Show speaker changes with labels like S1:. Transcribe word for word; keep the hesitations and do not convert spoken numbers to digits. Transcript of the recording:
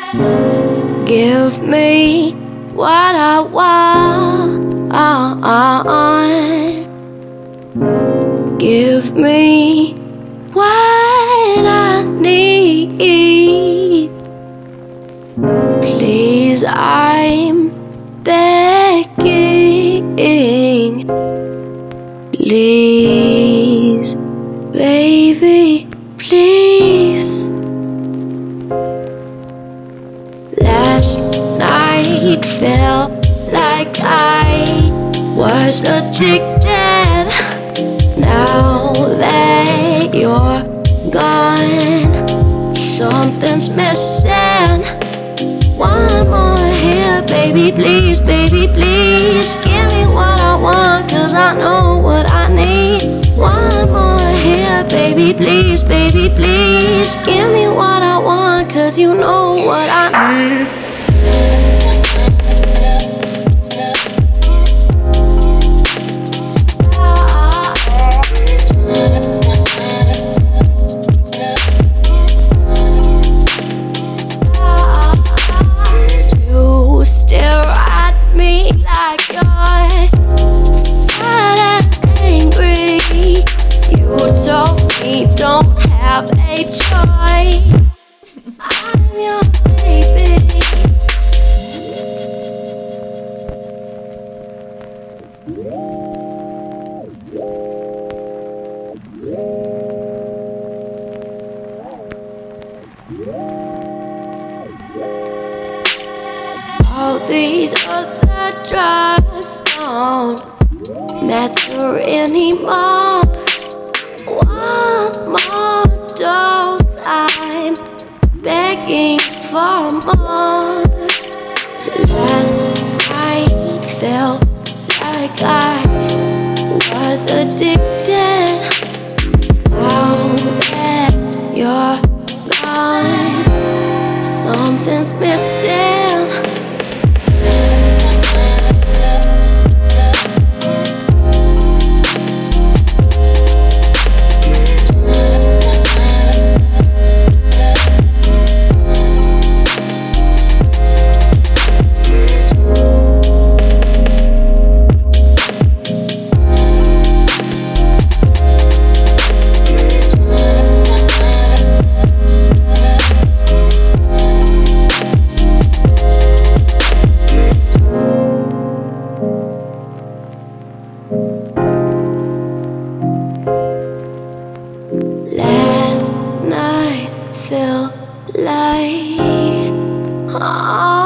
S1: Give me what I want. Give me what I need. Please, I'm begging. Please, baby, please. Last night felt like I was addicted. Now that you're gone, something's missing. One more here, baby, please, baby, please. Give me what I want, cause I know what I need. One more here, baby, please, baby, please. Give me what I want, cause you know what I need. Don't have a choice. I'm your baby. All these other drugs don't matter anymore. One more dose, I'm begging for more. Last night felt like I was addicted. Now that you're gone, something's missing. Last night felt like oh.